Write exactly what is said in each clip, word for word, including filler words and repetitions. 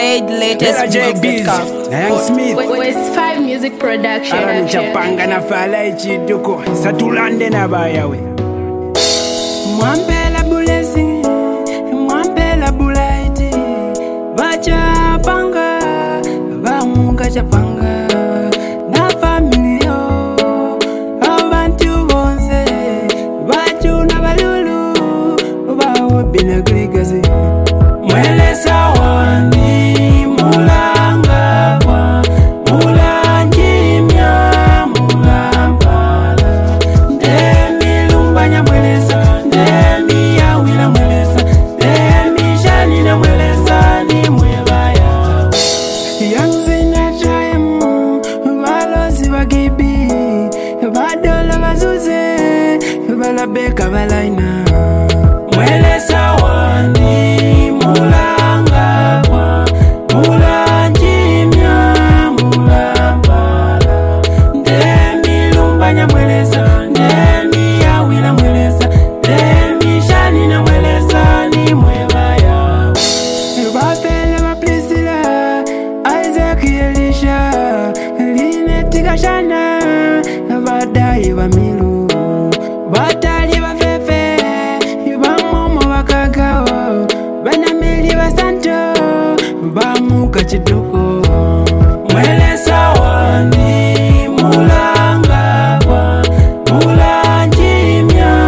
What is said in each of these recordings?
Said latest music dot com. na Young Smith West five Music Production. Arani chapanga na fala ichiduko satulande na bayawe Mwambela bulesi Mwambela bulaiti Bacha panga Bamunga chapanga Na familio Abantu bonse Bachu na balulu Bawo bina grigazi Mwele sawani mulanga kwa mulanjimya mulambala Ndemi lumbanya mwelesa Ndemi yawila mwelesa Ndemi shani na mwelesa ni mwebaya Yanzi na chayemu Walozi wagibi Badola wazuze Balabeka balaina Mwelesa wani mulanga kwa mulanjimya mulambala Ndemi lumbanya mwelesa Ndemi yawila mwelesa Ndemi shani na mwelesa ni mwebaya Bapele wa Priscilla Isaac Elisha Linetika shana Badai wa milu Batali wa fefe Bamomo wa kakao Banameli wa santo Bamuka chiduko Mwele sawani mulanga kwa mulanjimya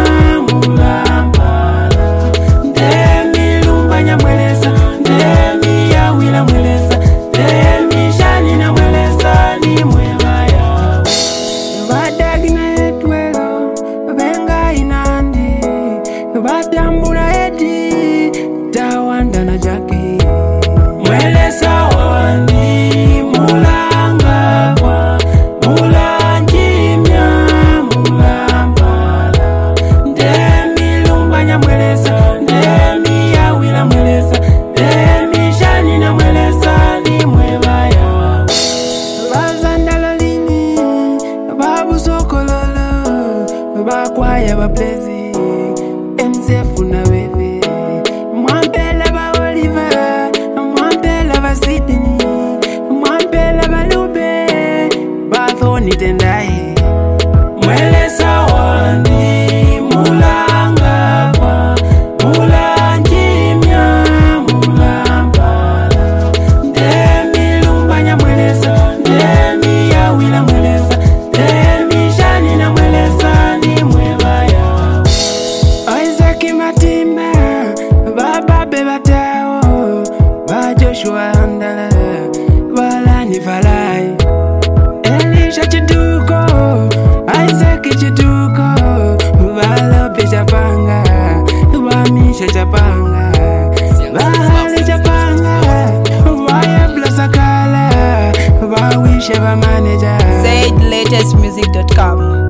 mulambala Ndemi lumbanya mwelesa Ndemi yawila mwelesa Ndemi shani na mwelesa ni mwebaya Badagi na etwelo Benga inandi Badambura eti Tawanda na jaki Mwele sawani mulanga kwa mulanjimya mulambala Ndemi lumbanya mwelesa Ndemi yawila mwelesa Ndemi shani na mwelesa ni mwebaya Bazandala lini Babu sokololo Bakwaya baplezi Mzefu na wewe Mwambela ba Oliver Mwambela ba Sydney Mwambela ba Lube Bathoni tendai Mwele sawani mulanga kwa mulanjimya mulambala Ndemi lumbanya mwelesa Ndemi yawila mwelesa Ndemi shani na mwelesa ni mwebaya Isaac Matimba Baba bebatao Ba Joshua Andala Balani Falai Elisha Chiduko Isaac Chiduko Balope Chapanga Bamisha Chapanga Bahali Chapanga Waya Blasakala Bawisha Ba Manager Said latest music dot com.